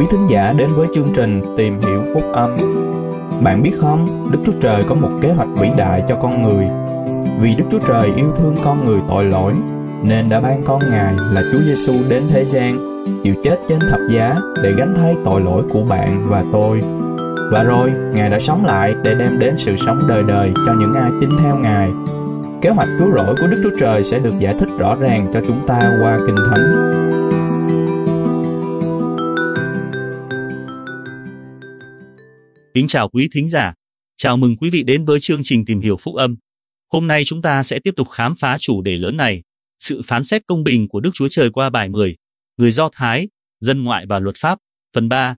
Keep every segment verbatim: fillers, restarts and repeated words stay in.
quý thính giả đến với chương trình Tìm Hiểu Phúc Âm. Bạn biết không, Đức Chúa Trời có một kế hoạch vĩ đại cho con người. Vì Đức Chúa Trời yêu thương con người tội lỗi, nên đã ban con Ngài là Chúa Giêsu đến thế gian, chịu chết trên thập giá để gánh thay tội lỗi của bạn và tôi. Và rồi, Ngài đã sống lại để đem đến sự sống đời đời cho những ai tin theo Ngài. Kế hoạch cứu rỗi của Đức Chúa Trời sẽ được giải thích rõ ràng cho chúng ta qua Kinh Thánh. Kính chào quý thính giả, chào mừng quý vị đến với chương trình Tìm Hiểu Phúc Âm. Hôm nay chúng ta sẽ tiếp tục khám phá chủ đề lớn này, sự phán xét công bình của Đức Chúa Trời qua bài mười, người Do Thái, dân ngoại và luật pháp, phần ba.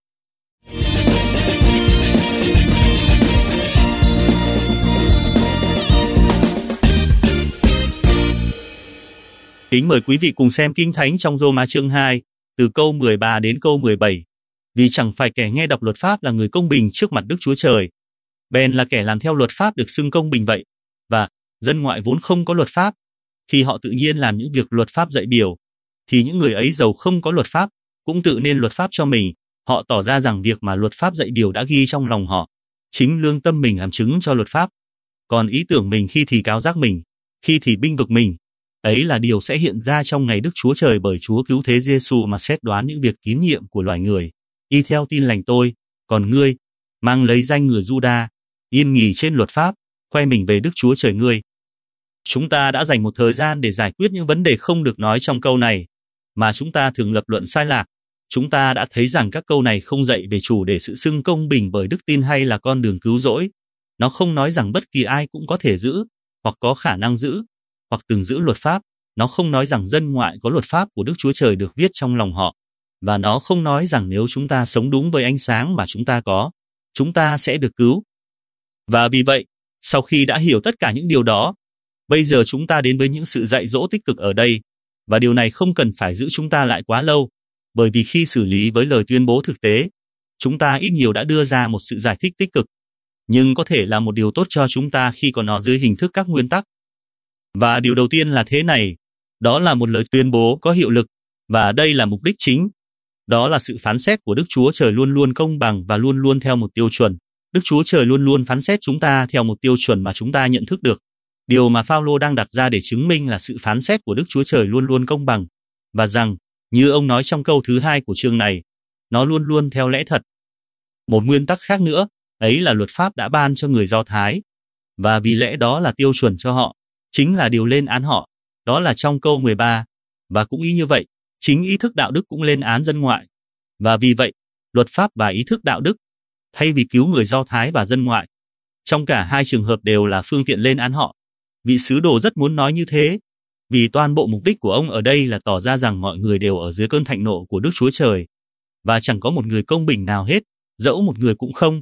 Kính mời quý vị cùng xem Kinh Thánh trong Rô-ma chương hai, từ câu mười ba đến câu mười bảy. Vì chẳng phải kẻ nghe đọc luật pháp là người công bình trước mặt Đức Chúa Trời, bèn là kẻ làm theo luật pháp được xưng công bình vậy. Và dân ngoại vốn không có luật pháp, khi họ tự nhiên làm những việc luật pháp dạy biểu, thì những người ấy dầu không có luật pháp, cũng tự nên luật pháp cho mình. Họ tỏ ra rằng việc mà luật pháp dạy biểu đã ghi trong lòng họ, chính lương tâm mình làm chứng cho luật pháp. Còn ý tưởng mình khi thì cáo giác mình, khi thì binh vực mình, ấy là điều sẽ hiện ra trong ngày Đức Chúa Trời bởi Chúa cứu thế Giêsu mà xét đoán những việc tín nhiệm của loài người. Y theo tin lành tôi, còn ngươi, mang lấy danh người Giu-đa, yên nghỉ trên luật pháp, khoe mình về Đức Chúa Trời ngươi. Chúng ta đã dành một thời gian để giải quyết những vấn đề không được nói trong câu này, mà chúng ta thường lập luận sai lạc. Chúng ta đã thấy rằng các câu này không dạy về chủ đề sự xưng công bình bởi đức tin hay là con đường cứu rỗi. Nó không nói rằng bất kỳ ai cũng có thể giữ, hoặc có khả năng giữ, hoặc từng giữ luật pháp. Nó không nói rằng dân ngoại có luật pháp của Đức Chúa Trời được viết trong lòng họ. Và nó không nói rằng nếu chúng ta sống đúng với ánh sáng mà chúng ta có, chúng ta sẽ được cứu. Và vì vậy, sau khi đã hiểu tất cả những điều đó, bây giờ chúng ta đến với những sự dạy dỗ tích cực ở đây, và điều này không cần phải giữ chúng ta lại quá lâu, bởi vì khi xử lý với lời tuyên bố thực tế, chúng ta ít nhiều đã đưa ra một sự giải thích tích cực, nhưng có thể là một điều tốt cho chúng ta khi còn nó dưới hình thức các nguyên tắc. Và điều đầu tiên là thế này, đó là một lời tuyên bố có hiệu lực, và đây là mục đích chính. Đó là sự phán xét của Đức Chúa Trời luôn luôn công bằng và luôn luôn theo một tiêu chuẩn. Đức Chúa Trời luôn luôn phán xét chúng ta theo một tiêu chuẩn mà chúng ta nhận thức được. Điều mà Phao-lô đang đặt ra để chứng minh là sự phán xét của Đức Chúa Trời luôn luôn công bằng, và rằng, như ông nói trong câu thứ hai của chương này, nó luôn luôn theo lẽ thật. Một nguyên tắc khác nữa, ấy là luật pháp đã ban cho người Do Thái, và vì lẽ đó là tiêu chuẩn cho họ, chính là điều lên án họ. Đó là trong câu mười ba, và cũng ý như vậy, chính ý thức đạo đức cũng lên án dân ngoại. Và vì vậy, luật pháp và ý thức đạo đức, thay vì cứu người Do Thái và dân ngoại, trong cả hai trường hợp đều là phương tiện lên án họ. Vị sứ đồ rất muốn nói như thế, vì toàn bộ mục đích của ông ở đây là tỏ ra rằng mọi người đều ở dưới cơn thạnh nộ của Đức Chúa Trời, và chẳng có một người công bình nào hết, dẫu một người cũng không.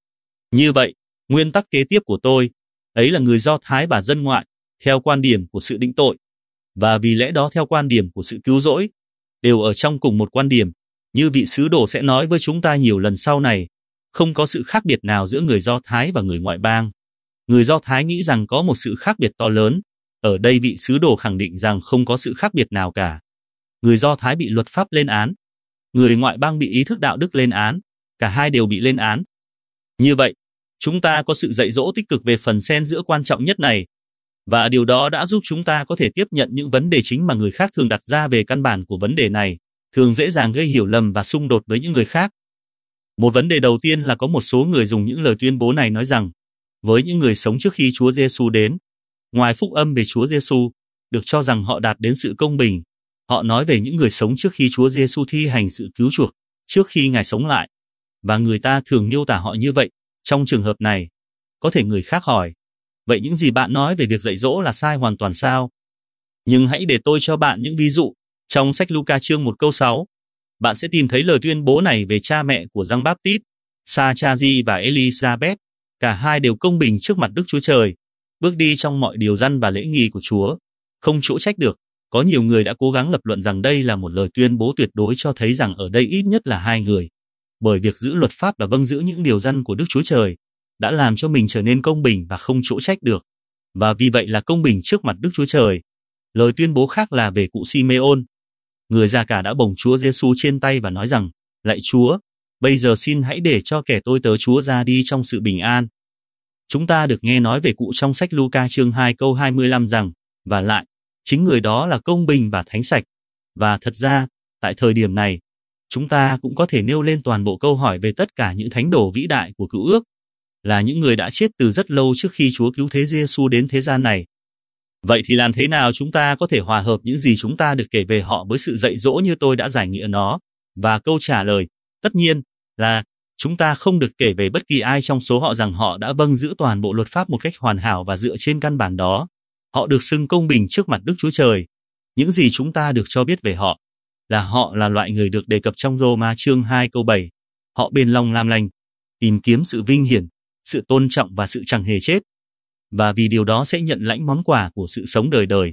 Như vậy, nguyên tắc kế tiếp của tôi, ấy là người Do Thái và dân ngoại, theo quan điểm của sự định tội, và vì lẽ đó theo quan điểm của sự cứu rỗi, đều ở trong cùng một quan điểm, như vị sứ đồ sẽ nói với chúng ta nhiều lần sau này, không có sự khác biệt nào giữa người Do Thái và người ngoại bang. Người Do Thái nghĩ rằng có một sự khác biệt to lớn, ở đây vị sứ đồ khẳng định rằng không có sự khác biệt nào cả. Người Do Thái bị luật pháp lên án, người ngoại bang bị ý thức đạo đức lên án, cả hai đều bị lên án. Như vậy, chúng ta có sự dạy dỗ tích cực về phần xen giữa quan trọng nhất này, và điều đó đã giúp chúng ta có thể tiếp nhận những vấn đề chính mà người khác thường đặt ra về căn bản của vấn đề này, thường dễ dàng gây hiểu lầm và xung đột với những người khác. Một vấn đề đầu tiên là có một số người dùng những lời tuyên bố này nói rằng, với những người sống trước khi Chúa Giêsu đến, ngoài phúc âm về Chúa Giêsu, được cho rằng họ đạt đến sự công bình, họ nói về những người sống trước khi Chúa Giêsu thi hành sự cứu chuộc, trước khi Ngài sống lại, và người ta thường miêu tả họ như vậy. Trong trường hợp này, có thể người khác hỏi, vậy những gì bạn nói về việc dạy dỗ là sai hoàn toàn sao? Nhưng hãy để tôi cho bạn những ví dụ. Trong sách Luca chương một câu sáu, bạn sẽ tìm thấy lời tuyên bố này về cha mẹ của Giăng Báp-tít, Sa-cha-di và Elizabeth. Cả hai đều công bình trước mặt Đức Chúa Trời, bước đi trong mọi điều răn và lễ nghi của Chúa, không chỗ trách được. Có nhiều người đã cố gắng lập luận rằng đây là một lời tuyên bố tuyệt đối cho thấy rằng ở đây ít nhất là hai người, bởi việc giữ luật pháp và vâng giữ những điều răn của Đức Chúa Trời, đã làm cho mình trở nên công bình và không chỗ trách được, và vì vậy là công bình trước mặt Đức Chúa Trời. Lời tuyên bố khác là về cụ Simeon. Người già cả đã bồng Chúa Giêsu trên tay và nói rằng, lạy Chúa, bây giờ xin hãy để cho kẻ tôi tớ Chúa ra đi trong sự bình an. Chúng ta được nghe nói về cụ trong sách Luca chương hai câu hai mươi lăm rằng, và lại, chính người đó là công bình và thánh sạch. Và thật ra, tại thời điểm này, chúng ta cũng có thể nêu lên toàn bộ câu hỏi về tất cả những thánh đồ vĩ đại của Cựu Ước, là những người đã chết từ rất lâu trước khi Chúa cứu thế Giêsu đến thế gian này. Vậy thì làm thế nào chúng ta có thể hòa hợp những gì chúng ta được kể về họ với sự dạy dỗ như tôi đã giải nghĩa nó? Và câu trả lời, tất nhiên, là chúng ta không được kể về bất kỳ ai trong số họ rằng họ đã vâng giữ toàn bộ luật pháp một cách hoàn hảo và dựa trên căn bản đó. Họ được xưng công bình trước mặt Đức Chúa Trời. Những gì chúng ta được cho biết về họ là họ là loại người được đề cập trong Rô-ma chương hai câu bảy. Họ bền lòng làm lành, tìm kiếm sự vinh hiển, sự tôn trọng và sự chẳng hề chết. Và vì điều đó sẽ nhận lãnh món quà của sự sống đời đời.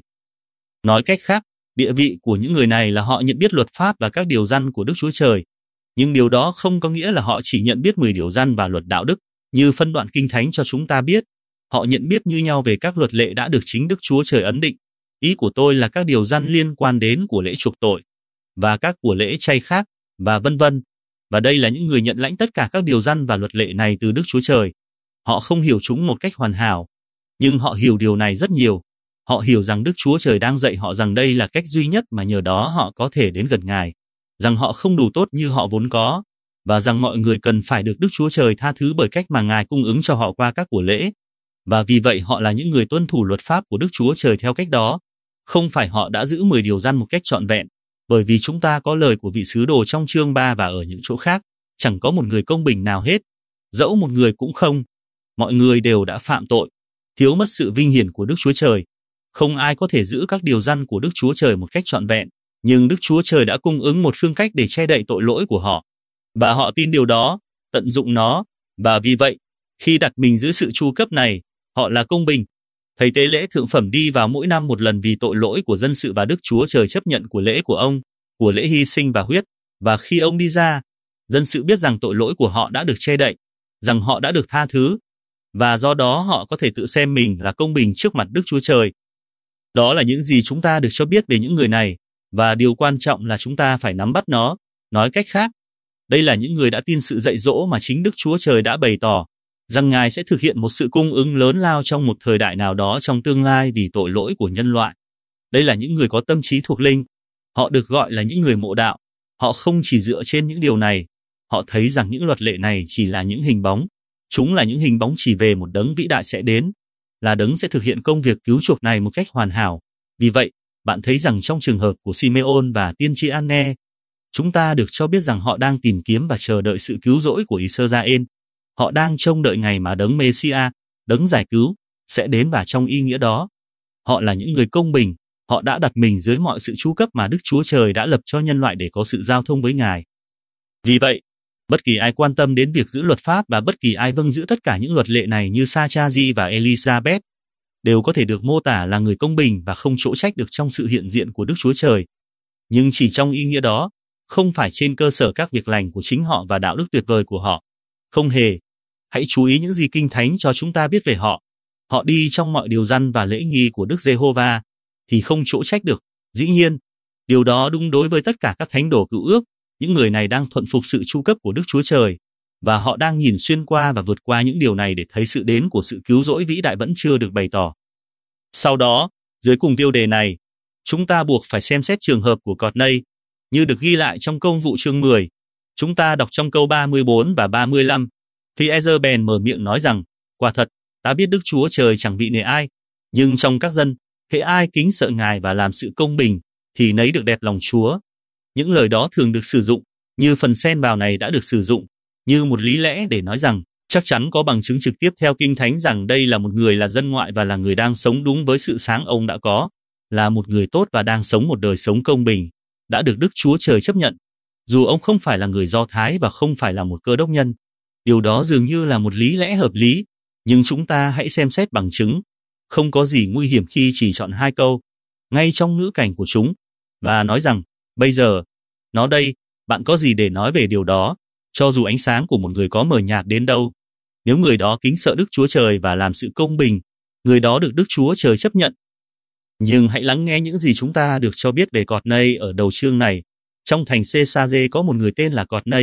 Nói cách khác, địa vị của những người này là họ nhận biết luật pháp và các điều răn của Đức Chúa Trời. Nhưng điều đó không có nghĩa là họ chỉ nhận biết mười điều răn và luật đạo đức, như phân đoạn Kinh Thánh cho chúng ta biết. Họ nhận biết như nhau về các luật lệ đã được chính Đức Chúa Trời ấn định. Ý của tôi là các điều răn liên quan đến của lễ chuộc tội, và các của lễ chay khác, và vân vân. Và đây là những người nhận lãnh tất cả các điều răn và luật lệ này từ Đức Chúa Trời. Họ không hiểu chúng một cách hoàn hảo, nhưng họ hiểu điều này rất nhiều. Họ hiểu rằng Đức Chúa Trời đang dạy họ rằng đây là cách duy nhất mà nhờ đó họ có thể đến gần Ngài, rằng họ không đủ tốt như họ vốn có, và rằng mọi người cần phải được Đức Chúa Trời tha thứ bởi cách mà Ngài cung ứng cho họ qua các của lễ. Và vì vậy họ là những người tuân thủ luật pháp của Đức Chúa Trời theo cách đó. Không phải họ đã giữ mười điều răn một cách trọn vẹn, bởi vì chúng ta có lời của vị sứ đồ trong chương ba và ở những chỗ khác, chẳng có một người công bình nào hết, dẫu một người cũng không. Mọi người đều đã phạm tội, thiếu mất sự vinh hiển của Đức Chúa Trời. Không ai có thể giữ các điều răn của Đức Chúa Trời một cách trọn vẹn, nhưng Đức Chúa Trời đã cung ứng một phương cách để che đậy tội lỗi của họ. Và họ tin điều đó, tận dụng nó, và vì vậy, khi đặt mình giữ sự chu cấp này, họ là công bình. Thầy tế lễ thượng phẩm đi vào mỗi năm một lần vì tội lỗi của dân sự và Đức Chúa Trời chấp nhận của lễ của ông, của lễ hy sinh và huyết. Và khi ông đi ra, dân sự biết rằng tội lỗi của họ đã được che đậy, rằng họ đã được tha thứ, và do đó họ có thể tự xem mình là công bình trước mặt Đức Chúa Trời. Đó là những gì chúng ta được cho biết về những người này, và điều quan trọng là chúng ta phải nắm bắt nó. Nói cách khác, đây là những người đã tin sự dạy dỗ mà chính Đức Chúa Trời đã bày tỏ, rằng Ngài sẽ thực hiện một sự cung ứng lớn lao trong một thời đại nào đó trong tương lai vì tội lỗi của nhân loại. Đây là những người có tâm trí thuộc linh. Họ được gọi là những người mộ đạo. Họ không chỉ dựa trên những điều này. Họ thấy rằng những luật lệ này chỉ là những hình bóng. Chúng là những hình bóng chỉ về một đấng vĩ đại sẽ đến, là đấng sẽ thực hiện công việc cứu chuộc này một cách hoàn hảo. Vì vậy, bạn thấy rằng trong trường hợp của Simeon và tiên tri Anne, chúng ta được cho biết rằng họ đang tìm kiếm và chờ đợi sự cứu rỗi của Israel. Họ đang trông đợi ngày mà đấng Mêsia, đấng giải cứu, sẽ đến, và trong ý nghĩa đó, họ là những người công bình. Họ đã đặt mình dưới mọi sự chu cấp mà Đức Chúa Trời đã lập cho nhân loại để có sự giao thông với Ngài. Vì vậy, bất kỳ ai quan tâm đến việc giữ luật pháp và bất kỳ ai vâng giữ tất cả những luật lệ này như Sachazi và Elizabeth đều có thể được mô tả là người công bình và không chỗ trách được trong sự hiện diện của Đức Chúa Trời. Nhưng chỉ trong ý nghĩa đó, không phải trên cơ sở các việc lành của chính họ và đạo đức tuyệt vời của họ. Không hề. Hãy chú ý những gì Kinh Thánh cho chúng ta biết về họ. Họ đi trong mọi điều răn và lễ nghi của Đức Giê-hô-va, thì không chỗ trách được. Dĩ nhiên, điều đó đúng đối với tất cả các thánh đồ Cựu Ước. Những người này đang thuận phục sự chu cấp của Đức Chúa Trời, và họ đang nhìn xuyên qua và vượt qua những điều này để thấy sự đến của sự cứu rỗi vĩ đại vẫn chưa được bày tỏ. Sau đó, dưới cùng tiêu đề này, chúng ta buộc phải xem xét trường hợp của Courtney, như được ghi lại trong Công vụ chương mười. Chúng ta đọc trong câu ba mươi bốn và ba mươi lăm. Thì Ezer bèn mở miệng nói rằng, quả thật, ta biết Đức Chúa Trời chẳng vị nể ai, nhưng trong các dân, hễ ai kính sợ Ngài và làm sự công bình, thì nấy được đẹp lòng Chúa. Những lời đó thường được sử dụng, như phần xen vào này đã được sử dụng, như một lý lẽ để nói rằng, chắc chắn có bằng chứng trực tiếp theo Kinh Thánh rằng đây là một người là dân ngoại và là người đang sống đúng với sự sáng ông đã có, là một người tốt và đang sống một đời sống công bình, đã được Đức Chúa Trời chấp nhận. Dù ông không phải là người Do Thái và không phải là một Cơ Đốc nhân, điều đó dường như là một lý lẽ hợp lý, nhưng chúng ta hãy xem xét bằng chứng. Không có gì nguy hiểm khi chỉ chọn hai câu, ngay trong ngữ cảnh của chúng, và nói rằng, bây giờ, nó đây, bạn có gì để nói về điều đó, cho dù ánh sáng của một người có mờ nhạt đến đâu. Nếu người đó kính sợ Đức Chúa Trời và làm sự công bình, người đó được Đức Chúa Trời chấp nhận. Nhưng hãy lắng nghe những gì chúng ta được cho biết về Courtney ở đầu chương này. Trong thành Caesarea có một người tên là Courtney.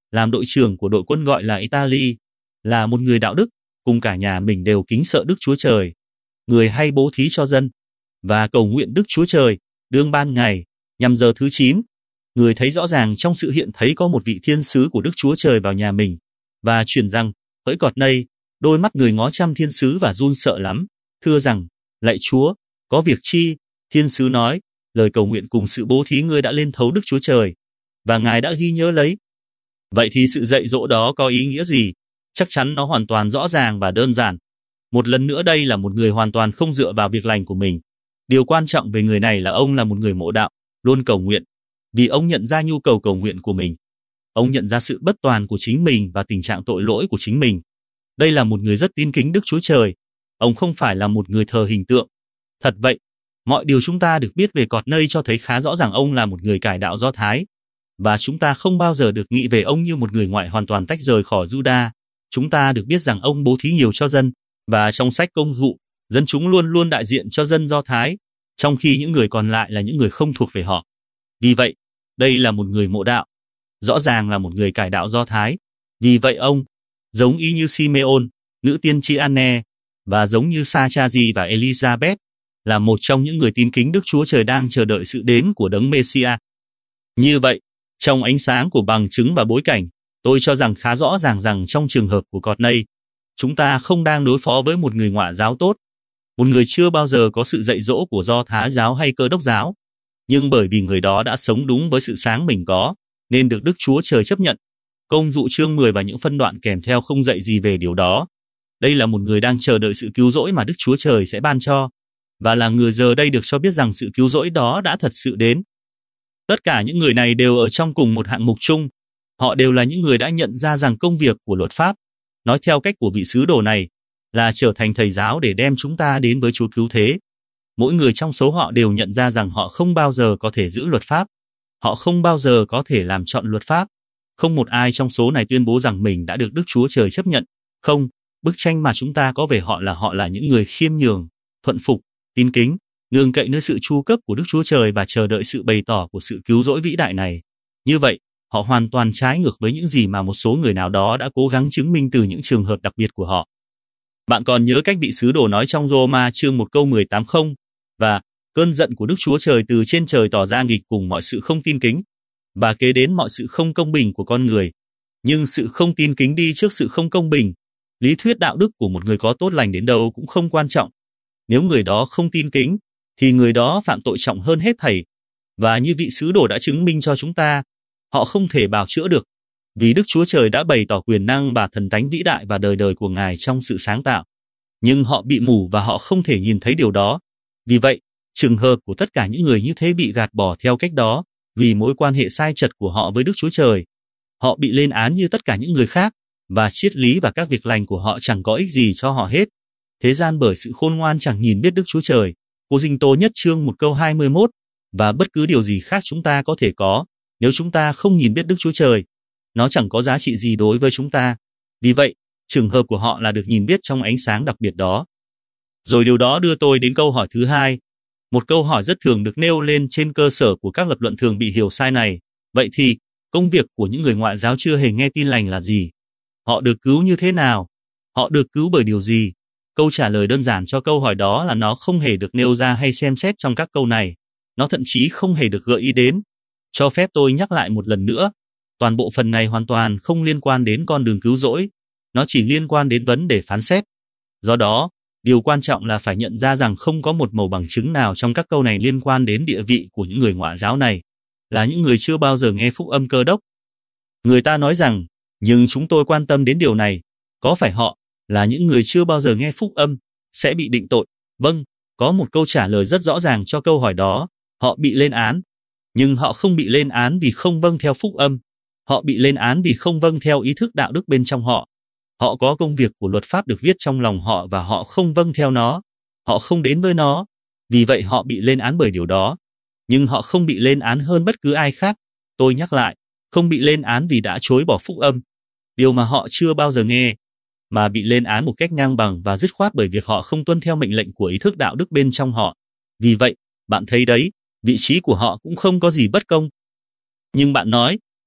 làm đội trưởng của đội quân gọi là Italy, là một người đạo đức, cùng cả nhà mình đều kính sợ Đức Chúa Trời. Người hay bố thí cho dân và cầu nguyện Đức Chúa Trời đương ban ngày, nhằm giờ thứ chín. Người thấy rõ ràng trong sự hiện thấy có một vị thiên sứ của Đức Chúa Trời vào nhà mình và truyền rằng, hỡi cọt nây, đôi mắt người ngó chăm thiên sứ và run sợ lắm, thưa rằng, lạy Chúa, có việc chi? Thiên sứ nói, lời cầu nguyện cùng sự bố thí ngươi đã lên thấu Đức Chúa Trời, và Ngài đã ghi nhớ lấy. Vậy thì sự dạy dỗ đó có ý nghĩa gì? Chắc chắn nó hoàn toàn rõ ràng và đơn giản. Một lần nữa đây là một người hoàn toàn không dựa vào việc lành của mình. Điều quan trọng về người này là ông là một người mộ đạo, luôn cầu nguyện, vì ông nhận ra nhu cầu cầu nguyện của mình. Ông nhận ra sự bất toàn của chính mình và tình trạng tội lỗi của chính mình. Đây là một người rất tin kính Đức Chúa Trời. Ông không phải là một người thờ hình tượng. Thật vậy, mọi điều chúng ta được biết về cọt nây cho thấy khá rõ ràng ông là một người cải đạo Do Thái. Và chúng ta không bao giờ được nghĩ về ông như một người ngoại hoàn toàn tách rời khỏi Juda. Chúng ta được biết rằng ông bố thí nhiều cho dân, và trong sách Công vụ, dân chúng luôn luôn đại diện cho dân Do Thái, trong khi những người còn lại là những người không thuộc về họ. Vì vậy, đây là một người mộ đạo, rõ ràng là một người cải đạo Do Thái. Vì vậy ông, giống y như Simeon, nữ tiên tri Anne, và giống như Sachazi và Elizabeth, là một trong những người tin kính Đức Chúa Trời đang chờ đợi sự đến của Đấng Messiah. Như vậy, trong ánh sáng của bằng chứng và bối cảnh, tôi cho rằng khá rõ ràng rằng trong trường hợp của cọt nây, chúng ta không đang đối phó với một người ngoại giáo tốt, một người chưa bao giờ có sự dạy dỗ của Do Thái giáo hay Cơ đốc giáo, nhưng bởi vì người đó đã sống đúng với sự sáng mình có, nên được Đức Chúa Trời chấp nhận. Công vụ chương mười và những phân đoạn kèm theo không dạy gì về điều đó. Đây là một người đang chờ đợi sự cứu rỗi mà Đức Chúa Trời sẽ ban cho, và là người giờ đây được cho biết rằng sự cứu rỗi đó đã thật sự đến. Tất cả những người này đều ở trong cùng một hạng mục chung. Họ đều là những người đã nhận ra rằng công việc của luật pháp, nói theo cách của vị sứ đồ này, là trở thành thầy giáo để đem chúng ta đến với Chúa cứu thế. Mỗi người trong số họ đều nhận ra rằng họ không bao giờ có thể giữ luật pháp. Họ không bao giờ có thể làm trọn luật pháp. Không một ai trong số này tuyên bố rằng mình đã được Đức Chúa Trời chấp nhận. Không, bức tranh mà chúng ta có về họ là họ là những người khiêm nhường, thuận phục, tín kính, nương cậy nơi sự chu cấp của Đức Chúa Trời và chờ đợi sự bày tỏ của sự cứu rỗi vĩ đại này. Như vậy, họ hoàn toàn trái ngược với những gì mà một số người nào đó đã cố gắng chứng minh từ những trường hợp đặc biệt của họ. Bạn còn nhớ cách vị sứ đồ nói trong Roma chương một câu mười tám không? Và cơn giận của Đức Chúa Trời từ trên trời tỏ ra nghịch cùng mọi sự không tin kính, và kế đến mọi sự không công bình của con người. Nhưng sự không tin kính đi trước sự không công bình. Lý thuyết đạo đức của một người có tốt lành đến đâu cũng không quan trọng. Nếu người đó không tin kính, thì người đó phạm tội trọng hơn hết thảy. Và như vị sứ đồ đã chứng minh cho chúng ta, họ không thể bào chữa được, vì Đức Chúa Trời đã bày tỏ quyền năng và thần tánh vĩ đại và đời đời của Ngài trong sự sáng tạo. Nhưng họ bị mù và họ không thể nhìn thấy điều đó. Vì vậy, trường hợp của tất cả những người như thế bị gạt bỏ theo cách đó, vì mối quan hệ sai chật của họ với Đức Chúa Trời. Họ bị lên án như tất cả những người khác, và triết lý và các việc lành của họ chẳng có ích gì cho họ hết. Thế gian bởi sự khôn ngoan chẳng nhìn biết Đức Chúa Trời. Cô Dinh Tô nhất chương một câu hai mươi mốt, và bất cứ điều gì khác chúng ta có thể có, nếu chúng ta không nhìn biết Đức Chúa Trời, nó chẳng có giá trị gì đối với chúng ta. Vì vậy, trường hợp của họ là được nhìn biết trong ánh sáng đặc biệt đó. Rồi điều đó đưa tôi đến câu hỏi thứ hai. Một câu hỏi rất thường được nêu lên trên cơ sở của các lập luận thường bị hiểu sai này. Vậy thì, công việc của những người ngoại giáo chưa hề nghe tin lành là gì? Họ được cứu như thế nào? Họ được cứu bởi điều gì? Câu trả lời đơn giản cho câu hỏi đó là nó không hề được nêu ra hay xem xét trong các câu này. Nó thậm chí không hề được gợi ý đến. Cho phép tôi nhắc lại một lần nữa. Toàn bộ phần này hoàn toàn không liên quan đến con đường cứu rỗi. Nó chỉ liên quan đến vấn đề phán xét. Do đó, điều quan trọng là phải nhận ra rằng không có một mẩu bằng chứng nào trong các câu này liên quan đến địa vị của những người ngoại giáo này, là những người chưa bao giờ nghe phúc âm Cơ đốc. Người ta nói rằng, nhưng chúng tôi quan tâm đến điều này, có phải họ, là những người chưa bao giờ nghe phúc âm, sẽ bị định tội? Vâng, có một câu trả lời rất rõ ràng cho câu hỏi đó, họ bị lên án. Nhưng họ không bị lên án vì không vâng theo phúc âm, họ bị lên án vì không vâng theo ý thức đạo đức bên trong họ. Họ có công việc của luật pháp được viết trong lòng họ và họ không vâng theo nó, họ không đến với nó, vì vậy họ bị lên án bởi điều đó. Nhưng họ không bị lên án hơn bất cứ ai khác. Tôi nhắc lại, không bị lên án vì đã chối bỏ phúc âm, điều mà họ chưa bao giờ nghe, mà bị lên án một cách ngang bằng và dứt khoát bởi việc họ không tuân theo mệnh lệnh của ý thức đạo đức bên trong họ. Vì vậy, bạn thấy đấy, vị trí của họ cũng không có gì bất công. Nhưng bạn nói,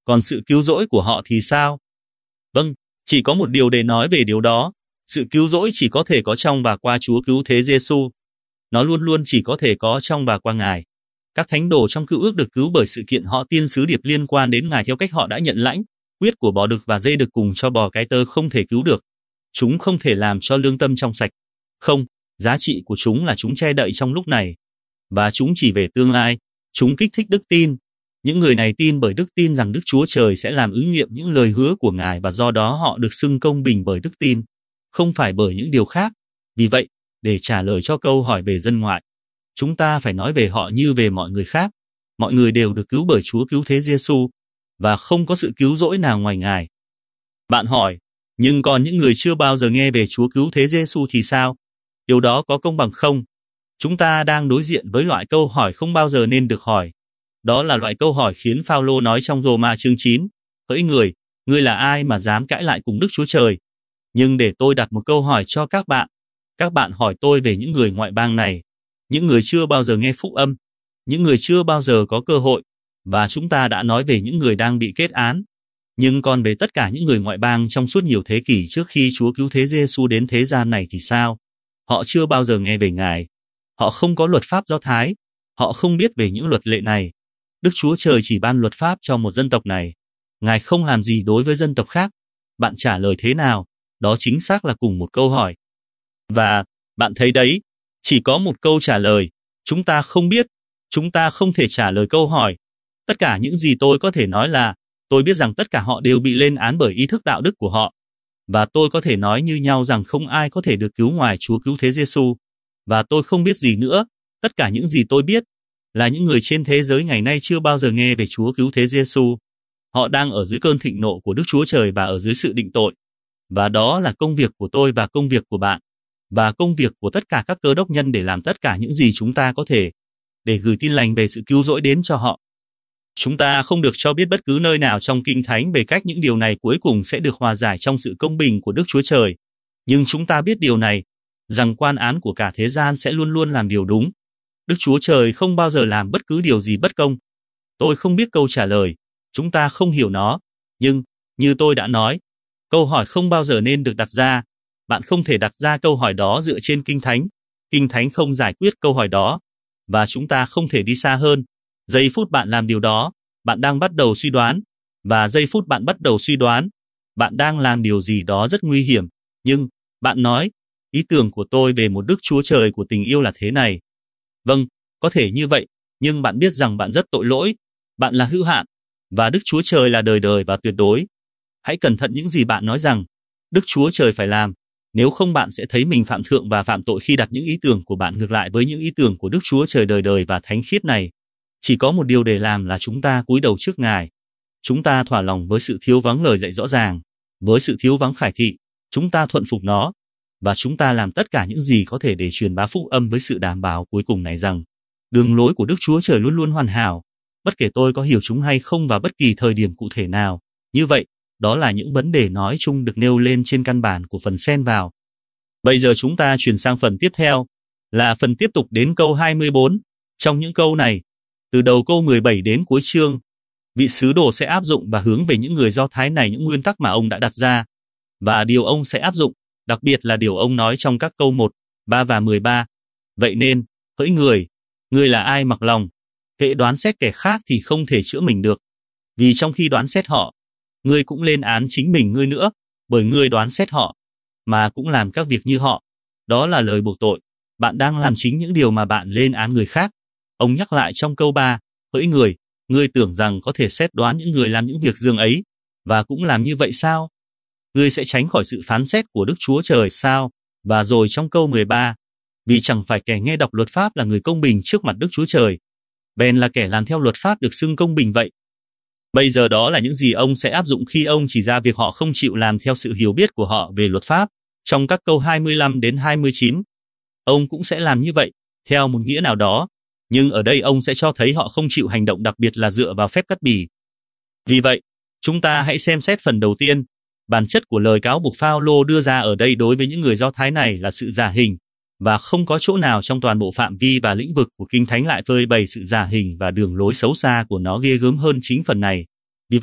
Còn sự cứu rỗi của họ thì sao? Vâng, chỉ có một điều để nói về điều đó. Sự cứu rỗi chỉ có thể có trong và qua Chúa Cứu Thế Giêsu. Nó luôn luôn chỉ có thể có trong và qua Ngài. Các thánh đồ trong Cựu Ước được cứu bởi sự kiện họ tin sứ điệp liên quan đến Ngài theo cách họ đã nhận lãnh. Huyết của bò đực và dê đực cùng cho bò cái tơ không thể cứu được. Chúng không thể làm cho lương tâm trong sạch. Không, giá trị của chúng là chúng che đậy trong lúc này. Và chúng chỉ về tương lai. Chúng kích thích đức tin. Những người này tin bởi đức tin rằng Đức Chúa Trời sẽ làm ứng nghiệm những lời hứa của Ngài và do đó họ được xưng công bình bởi đức tin, không phải bởi những điều khác. Vì vậy, để trả lời cho câu hỏi về dân ngoại, chúng ta phải nói về họ như về mọi người khác. Mọi người đều được cứu bởi Chúa Cứu Thế Giêsu và không có sự cứu rỗi nào ngoài Ngài. Bạn hỏi, nhưng còn những người chưa bao giờ nghe về Chúa Cứu Thế Giêsu thì sao? Điều đó có công bằng không? Chúng ta đang đối diện với loại câu hỏi không bao giờ nên được hỏi. Đó là loại câu hỏi khiến Phao-lô nói trong Rô-ma chương chín, hỡi người, ngươi là ai mà dám cãi lại cùng Đức Chúa Trời? Nhưng để tôi đặt một câu hỏi cho các bạn. Các bạn hỏi tôi về những người ngoại bang này, những người chưa bao giờ nghe phúc âm, những người chưa bao giờ có cơ hội, và chúng ta đã nói về những người đang bị kết án. Nhưng còn về tất cả những người ngoại bang trong suốt nhiều thế kỷ trước khi Chúa Cứu Thế Giêsu đến thế gian này thì sao? Họ chưa bao giờ nghe về Ngài. Họ không có luật pháp Do Thái. Họ không biết về những luật lệ này. Đức Chúa Trời chỉ ban luật pháp cho một dân tộc này. Ngài không làm gì đối với dân tộc khác. Bạn trả lời thế nào? Đó chính xác là cùng một câu hỏi. Và, bạn thấy đấy, chỉ có một câu trả lời. Chúng ta không biết. Chúng ta không thể trả lời câu hỏi. Tất cả những gì tôi có thể nói là, tôi biết rằng tất cả họ đều bị lên án bởi ý thức đạo đức của họ. Và tôi có thể nói như nhau rằng không ai có thể được cứu ngoài Chúa Cứu Thế Giêsu. Và tôi không biết gì nữa. Tất cả những gì tôi biết là những người trên thế giới ngày nay chưa bao giờ nghe về Chúa Cứu Thế Giêsu. Họ đang ở dưới cơn thịnh nộ của Đức Chúa Trời và ở dưới sự định tội. Và đó là công việc của tôi và công việc của bạn, và công việc của tất cả các cơ đốc nhân để làm tất cả những gì chúng ta có thể, để gửi tin lành về sự cứu rỗi đến cho họ. Chúng ta không được cho biết bất cứ nơi nào trong Kinh Thánh về cách những điều này cuối cùng sẽ được hòa giải trong sự công bình của Đức Chúa Trời. Nhưng chúng ta biết điều này, rằng quan án của cả thế gian sẽ luôn luôn làm điều đúng. Đức Chúa Trời không bao giờ làm bất cứ điều gì bất công. Tôi không biết câu trả lời, chúng ta không hiểu nó, nhưng, như tôi đã nói, câu hỏi không bao giờ nên được đặt ra. Bạn không thể đặt ra câu hỏi đó dựa trên Kinh Thánh. Kinh Thánh không giải quyết câu hỏi đó, và chúng ta không thể đi xa hơn. Giây phút bạn làm điều đó, bạn đang bắt đầu suy đoán, và giây phút bạn bắt đầu suy đoán, bạn đang làm điều gì đó rất nguy hiểm. Nhưng, bạn nói, ý tưởng của tôi về một Đức Chúa Trời của tình yêu là thế này. Vâng, có thể như vậy, nhưng bạn biết rằng bạn rất tội lỗi, bạn là hữu hạn, và Đức Chúa Trời là đời đời và tuyệt đối. Hãy cẩn thận những gì bạn nói rằng Đức Chúa Trời phải làm, nếu không bạn sẽ thấy mình phạm thượng và phạm tội khi đặt những ý tưởng của bạn ngược lại với những ý tưởng của Đức Chúa Trời đời đời và thánh khiết này. Chỉ có một điều để làm là chúng ta cúi đầu trước Ngài. Chúng ta thỏa lòng với sự thiếu vắng lời dạy rõ ràng, với sự thiếu vắng khải thị, chúng ta thuận phục nó, và chúng ta làm tất cả những gì có thể để truyền bá phúc âm với sự đảm bảo cuối cùng này rằng đường lối của Đức Chúa Trời luôn luôn hoàn hảo, bất kể tôi có hiểu chúng hay không vào bất kỳ thời điểm cụ thể nào. Như vậy, đó là những vấn đề nói chung được nêu lên trên căn bản của phần xen vào. Bây giờ chúng ta chuyển sang phần tiếp theo, là phần tiếp tục đến câu hai mươi bốn. Trong những câu này, từ đầu câu mười bảy đến cuối chương, vị sứ đồ sẽ áp dụng và hướng về những người Do Thái này những nguyên tắc mà ông đã đặt ra, và điều ông sẽ áp dụng, đặc biệt là điều ông nói trong các câu một, ba và mười ba. Vậy nên, hỡi người, ngươi là ai mặc lòng, hễ đoán xét kẻ khác thì không thể chữa mình được, vì trong khi đoán xét họ, ngươi cũng lên án chính mình ngươi nữa, bởi ngươi đoán xét họ, mà cũng làm các việc như họ. Đó là lời buộc tội. Bạn đang làm chính những điều mà bạn lên án người khác. Ông nhắc lại trong câu ba, hỡi người, ngươi tưởng rằng có thể xét đoán những người làm những việc dường ấy, và cũng làm như vậy sao? Ngươi sẽ tránh khỏi sự phán xét của Đức Chúa Trời sao? Và rồi trong câu mười ba, vì chẳng phải kẻ nghe đọc luật pháp là người công bình trước mặt Đức Chúa Trời, bèn là kẻ làm theo luật pháp được xưng công bình vậy. Bây giờ đó là những gì ông sẽ áp dụng khi ông chỉ ra việc họ không chịu làm theo sự hiểu biết của họ về luật pháp, trong các câu hai mươi lăm đến hai mươi chín. Ông cũng sẽ làm như vậy, theo một nghĩa nào đó, nhưng ở đây ông sẽ cho thấy họ không chịu hành động đặc biệt là dựa vào phép cắt bì. Vì vậy, chúng ta hãy xem xét phần đầu tiên. Bản chất của lời cáo buộc Phao-lô đưa ra ở đây đối với những người Do Thái này là sự giả hình, và không có chỗ nào trong toàn bộ phạm vi và lĩnh vực của Kinh Thánh lại phơi bày sự giả hình và đường lối xấu xa của nó ghê gớm hơn chính phần này. Vì vậy,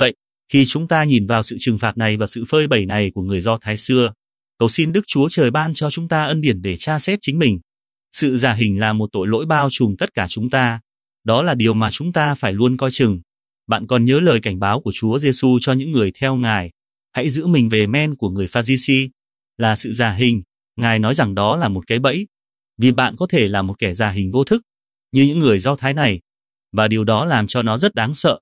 Khi chúng ta nhìn vào sự trừng phạt này và sự phơi bày này của người Do Thái xưa, cầu xin Đức Chúa Trời ban cho chúng ta ân điển để tra xét chính mình. Sự giả hình là một tội lỗi bao trùm tất cả chúng ta. Đó là điều mà chúng ta phải luôn coi chừng. Bạn còn nhớ lời cảnh báo của Chúa Giêsu cho những người theo Ngài, hãy giữ mình về men của người Pha-ri-si, là sự giả hình. Ngài nói rằng đó là một cái bẫy, vì bạn có thể là một kẻ giả hình vô thức, như những người Do Thái này, và điều đó làm cho nó rất đáng sợ.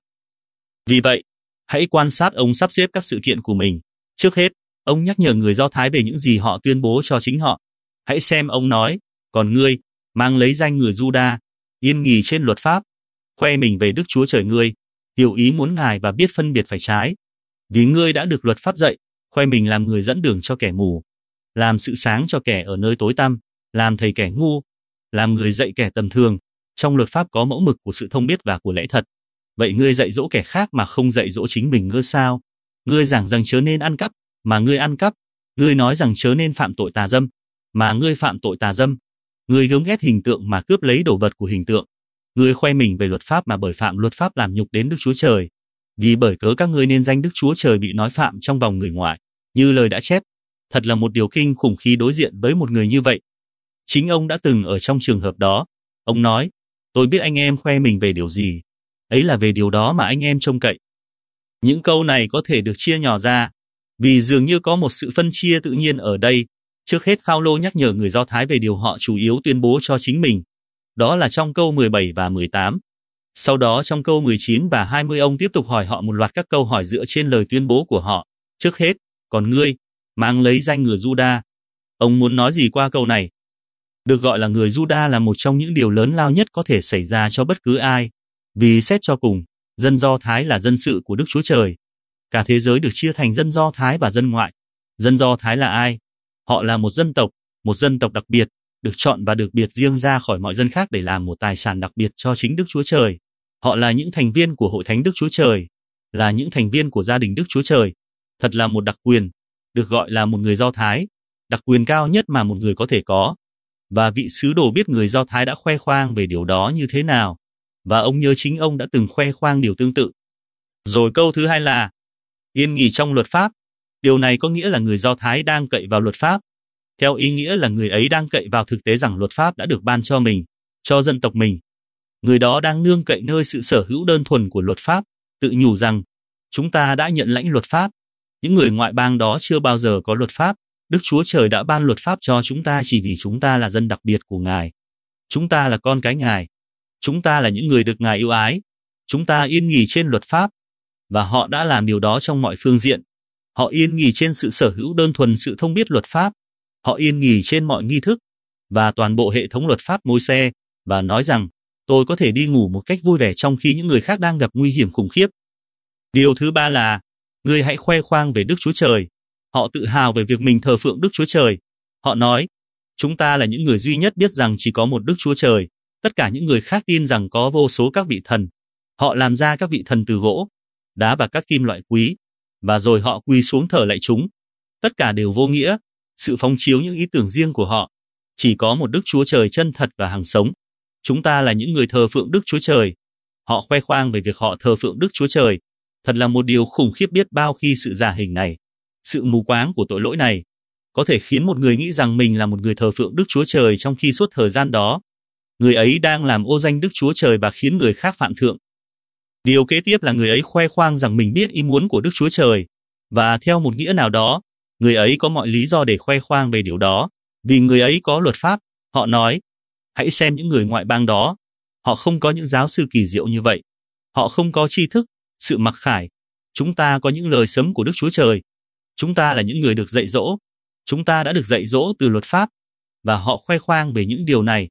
Vì vậy, hãy quan sát ông sắp xếp các sự kiện của mình. Trước hết, ông nhắc nhở người Do Thái về những gì họ tuyên bố cho chính họ. Hãy xem ông nói, còn ngươi, mang lấy danh người Giu-đa, yên nghỉ trên luật pháp, khoe mình về Đức Chúa Trời ngươi, hiểu ý muốn Ngài và biết phân biệt phải trái. Vì ngươi đã được luật pháp dạy, khoe mình làm người dẫn đường cho kẻ mù, làm sự sáng cho kẻ ở nơi tối tăm, làm thầy kẻ ngu, làm người dạy kẻ tầm thường. Trong luật pháp có mẫu mực của sự thông biết và của lẽ thật. Vậy ngươi dạy dỗ kẻ khác mà không dạy dỗ chính mình ngươi sao? Ngươi giảng rằng chớ nên ăn cắp, mà ngươi ăn cắp. Ngươi nói rằng chớ nên phạm tội tà dâm, mà ngươi phạm tội tà dâm. Ngươi gớm ghét hình tượng mà cướp lấy đồ vật của hình tượng. Ngươi khoe mình về luật pháp mà bởi phạm luật pháp làm nhục đến Đức Chúa Trời. Vì bởi cớ các ngươi nên danh Đức Chúa Trời bị nói phạm trong vòng người ngoại, như lời đã chép. Thật là một điều kinh khủng khi đối diện với một người như vậy. Chính ông đã từng ở trong trường hợp đó. Ông nói, tôi biết anh em khoe mình về điều gì. Ấy là về điều đó mà anh em trông cậy. Những câu này có thể được chia nhỏ ra, vì dường như có một sự phân chia tự nhiên ở đây. Trước hết Phao-lô nhắc nhở người Do Thái về điều họ chủ yếu tuyên bố cho chính mình. Đó là trong câu mười bảy và mười tám. Sau đó trong câu mười chín và hai mươi ông tiếp tục hỏi họ một loạt các câu hỏi dựa trên lời tuyên bố của họ. Trước hết, còn ngươi, mang lấy danh người Giu-đa. Ông muốn nói gì qua câu này? Được gọi là người Giu-đa là một trong những điều lớn lao nhất có thể xảy ra cho bất cứ ai. Vì xét cho cùng, dân Do Thái là dân sự của Đức Chúa Trời. Cả thế giới được chia thành dân Do Thái và dân ngoại. Dân Do Thái là ai? Họ là một dân tộc, một dân tộc đặc biệt, được chọn và được biệt riêng ra khỏi mọi dân khác để làm một tài sản đặc biệt cho chính Đức Chúa Trời. Họ là những thành viên của Hội Thánh Đức Chúa Trời, là những thành viên của gia đình Đức Chúa Trời. Thật là một đặc quyền, được gọi là một người Do Thái, đặc quyền cao nhất mà một người có thể có. Và vị sứ đồ biết người Do Thái đã khoe khoang về điều đó như thế nào, và ông nhớ chính ông đã từng khoe khoang điều tương tự. Rồi câu thứ hai là yên nghỉ trong luật pháp. Điều này có nghĩa là người Do Thái đang cậy vào luật pháp. Theo ý nghĩa là người ấy đang cậy vào thực tế rằng luật pháp đã được ban cho mình, cho dân tộc mình. Người đó đang nương cậy nơi sự sở hữu đơn thuần của luật pháp, tự nhủ rằng chúng ta đã nhận lãnh luật pháp. Những người ngoại bang đó chưa bao giờ có luật pháp. Đức Chúa Trời đã ban luật pháp cho chúng ta chỉ vì chúng ta là dân đặc biệt của Ngài. Chúng ta là con cái Ngài. Chúng ta là những người được Ngài yêu ái. Chúng ta yên nghỉ trên luật pháp. Và họ đã làm điều đó trong mọi phương diện. Họ yên nghỉ trên sự sở hữu đơn thuần sự thông biết luật pháp. Họ yên nghỉ trên mọi nghi thức và toàn bộ hệ thống luật pháp Môi-se và nói rằng tôi có thể đi ngủ một cách vui vẻ trong khi những người khác đang gặp nguy hiểm khủng khiếp. Điều thứ ba là ngươi hãy khoe khoang về Đức Chúa Trời. Họ tự hào về việc mình thờ phượng Đức Chúa Trời. Họ nói, chúng ta là những người duy nhất biết rằng chỉ có một Đức Chúa Trời. Tất cả những người khác tin rằng có vô số các vị thần. Họ làm ra các vị thần từ gỗ, đá và các kim loại quý, và rồi họ quỳ xuống thờ lạy chúng. Tất cả đều vô nghĩa, sự phóng chiếu những ý tưởng riêng của họ. Chỉ có một Đức Chúa Trời chân thật và hằng sống. Chúng ta là những người thờ phượng Đức Chúa Trời. Họ khoe khoang về việc họ thờ phượng Đức Chúa Trời. Thật là một điều khủng khiếp biết bao khi sự giả hình này, sự mù quáng của tội lỗi này, có thể khiến một người nghĩ rằng mình là một người thờ phượng Đức Chúa Trời trong khi suốt thời gian đó, người ấy đang làm ô danh Đức Chúa Trời và khiến người khác phạm thượng. Điều kế tiếp là người ấy khoe khoang rằng mình biết ý muốn của Đức Chúa Trời, và theo một nghĩa nào đó, người ấy có mọi lý do để khoe khoang về điều đó, vì người ấy có luật pháp. Họ nói, hãy xem những người ngoại bang đó, họ không có những giáo sư kỳ diệu như vậy, họ không có tri thức, sự mặc khải. Chúng ta có những lời sấm của Đức Chúa Trời. Chúng ta là những người được dạy dỗ. Chúng ta đã được dạy dỗ từ luật pháp, và họ khoe khoang về những điều này.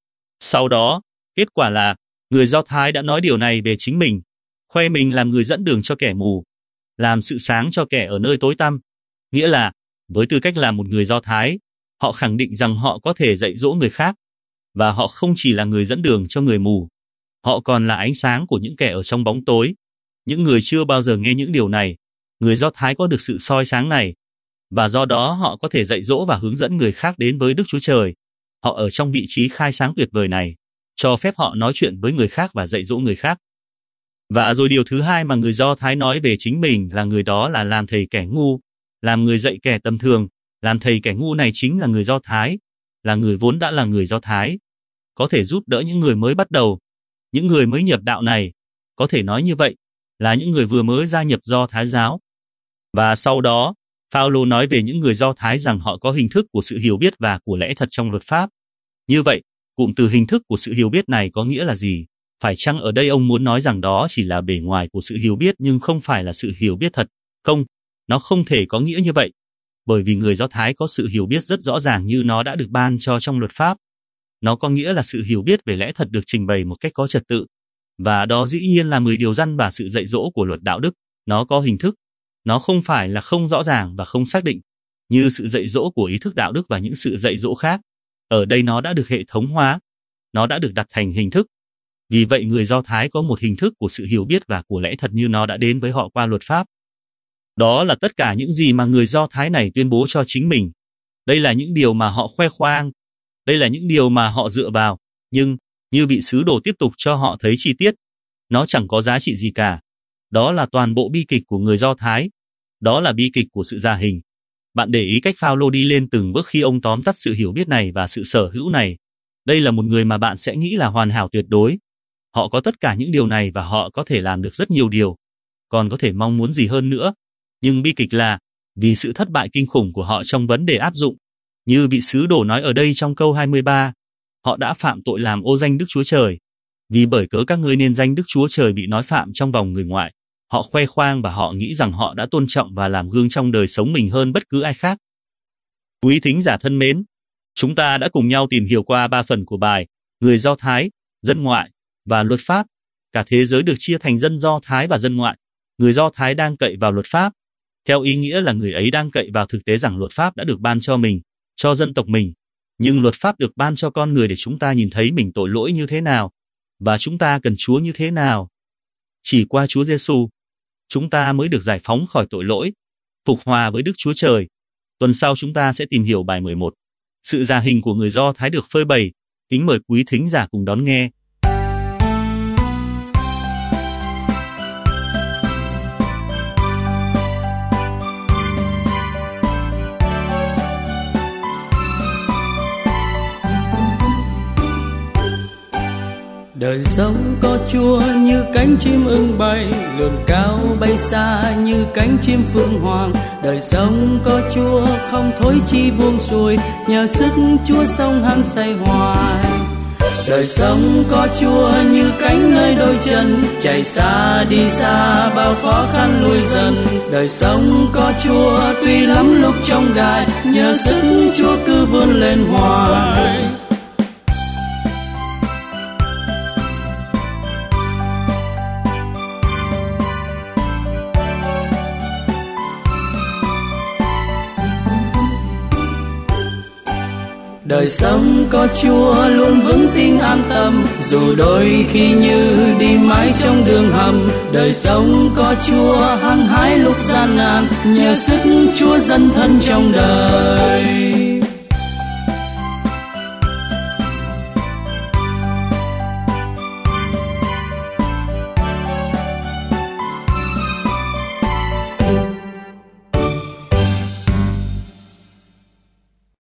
Sau đó, kết quả là người Do Thái đã nói điều này về chính mình, khoe mình làm người dẫn đường cho kẻ mù, làm sự sáng cho kẻ ở nơi tối tăm. Nghĩa là, với tư cách là một người Do Thái, họ khẳng định rằng họ có thể dạy dỗ người khác, và họ không chỉ là người dẫn đường cho người mù, họ còn là ánh sáng của những kẻ ở trong bóng tối. Những người chưa bao giờ nghe những điều này, người Do Thái có được sự soi sáng này, và do đó họ có thể dạy dỗ và hướng dẫn người khác đến với Đức Chúa Trời. Họ ở trong vị trí khai sáng tuyệt vời này, cho phép họ nói chuyện với người khác và dạy dỗ người khác. Và rồi điều thứ hai mà người Do Thái nói về chính mình là người đó là làm thầy kẻ ngu, làm người dạy kẻ tầm thường. Làm thầy kẻ ngu này chính là người Do Thái, là người vốn đã là người Do Thái, có thể giúp đỡ những người mới bắt đầu, những người mới nhập đạo này, có thể nói như vậy, là những người vừa mới gia nhập Do Thái giáo. Và sau đó, Phao-lô nói về những người Do Thái rằng họ có hình thức của sự hiểu biết và của lẽ thật trong luật pháp. Như vậy, cụm từ hình thức của sự hiểu biết này có nghĩa là gì? Phải chăng ở đây ông muốn nói rằng đó chỉ là bề ngoài của sự hiểu biết nhưng không phải là sự hiểu biết thật? Không, nó không thể có nghĩa như vậy. Bởi vì người Do Thái có sự hiểu biết rất rõ ràng như nó đã được ban cho trong luật pháp. Nó có nghĩa là sự hiểu biết về lẽ thật được trình bày một cách có trật tự. Và đó dĩ nhiên là mười điều răn và sự dạy dỗ của luật đạo đức. Nó có hình thức. Nó không phải là không rõ ràng và không xác định, như sự dạy dỗ của ý thức đạo đức và những sự dạy dỗ khác. Ở đây nó đã được hệ thống hóa. Nó đã được đặt thành hình thức. Vì vậy người Do Thái có một hình thức của sự hiểu biết và của lẽ thật như nó đã đến với họ qua luật pháp. Đó là tất cả những gì mà người Do Thái này tuyên bố cho chính mình. Đây là những điều mà họ khoe khoang. Đây là những điều mà họ dựa vào. Nhưng, như vị sứ đồ tiếp tục cho họ thấy chi tiết, nó chẳng có giá trị gì cả. Đó là toàn bộ bi kịch của người Do Thái. Đó là bi kịch của sự gia hình. Bạn để ý cách Phao-lô đi lên từng bước khi ông tóm tắt sự hiểu biết này và sự sở hữu này. Đây là một người mà bạn sẽ nghĩ là hoàn hảo tuyệt đối. Họ có tất cả những điều này và họ có thể làm được rất nhiều điều. Còn có thể mong muốn gì hơn nữa. Nhưng bi kịch là, vì sự thất bại kinh khủng của họ trong vấn đề áp dụng, như vị sứ đồ nói ở đây trong câu hai mươi ba, họ đã phạm tội làm ô danh Đức Chúa Trời. Vì bởi cớ các ngươi nên danh Đức Chúa Trời bị nói phạm trong vòng người ngoại, họ khoe khoang và họ nghĩ rằng họ đã tôn trọng và làm gương trong đời sống mình hơn bất cứ ai khác. Quý thính giả thân mến, chúng ta đã cùng nhau tìm hiểu qua ba phần của bài Người Do Thái, Dân Ngoại và Luật Pháp. Cả thế giới được chia thành dân Do Thái và dân ngoại. Người Do Thái đang cậy vào luật pháp, theo ý nghĩa là người ấy đang cậy vào thực tế rằng luật pháp đã được ban cho mình, cho dân tộc mình. Nhưng luật pháp được ban cho con người để chúng ta nhìn thấy mình tội lỗi như thế nào, và chúng ta cần Chúa như thế nào. Chỉ qua Chúa Giêsu, chúng ta mới được giải phóng khỏi tội lỗi, phục hòa với Đức Chúa Trời. Tuần sau chúng ta sẽ tìm hiểu bài mười một. Sự gia hình của người Do Thái được phơi bày. Kính mời quý thính giả cùng đón nghe. Đời sống có Chúa như cánh chim ưng bay, lượn cao bay xa như cánh chim phượng hoàng. Đời sống có Chúa không thối chi buông xuôi, nhờ sức Chúa sông hăng say hoài. Đời sống có Chúa như cánh nơi đôi chân, chạy xa đi xa bao khó khăn lùi dần. Đời sống có Chúa tuy lắm lúc trong gai, nhờ sức Chúa cứ vươn lên hoài. Đời sống có Chúa luôn vững tin an tâm, dù đôi khi như đi mãi trong đường hầm. Đời sống có Chúa hăng hái lúc gian nan, nhờ sức Chúa dấn thân trong đời.